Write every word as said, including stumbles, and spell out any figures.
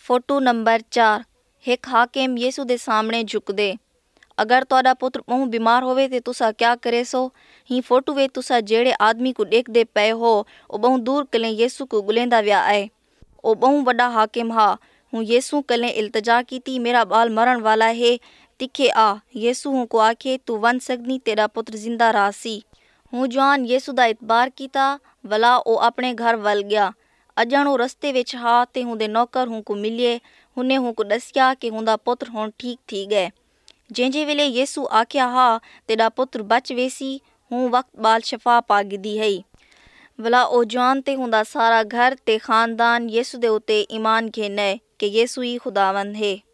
Photo number चार। एक हाकिम यीशु दे सामने झुकदे। अगर तुहाडा पुत्र बहु बीमार होवे ते तुसा क्या करे सो। ही फोटो वे तुसा जेड़े आदमी को देखदे पे हो ओ बहु दूर कले यीशु को गुलेंदा व्या आए। ओ बहु वड्डा हाकिम हा। हूँ यीशु कले इल्तजा कीती, मेरा बाल मरण वाला है, तिखे आ। यीशु हूँ को आखे तू वन सकनी, तेरा पुत्र जिंदा रासी। हूँ जवान यीशु दा इतबार कीता, वला ओ अपने घर वल गया। अजण ओ रस्ते विच हा ते हुंदे नौकर हूँ को मिलिए। हुने हूँ को दसिया कि हुंदा पुत्र हुण ठीक थी गए। जंहिंजे वेले यीशु आख्या हा तेरा पुत्र बच वेसी, हूँ वक्त बाल शफा पागिदी हई। वला ओ जवान ते हुंदा सारा घर ते खानदान यीशु दे उते ईमान घेने कि यीशु ही खुदावंद है।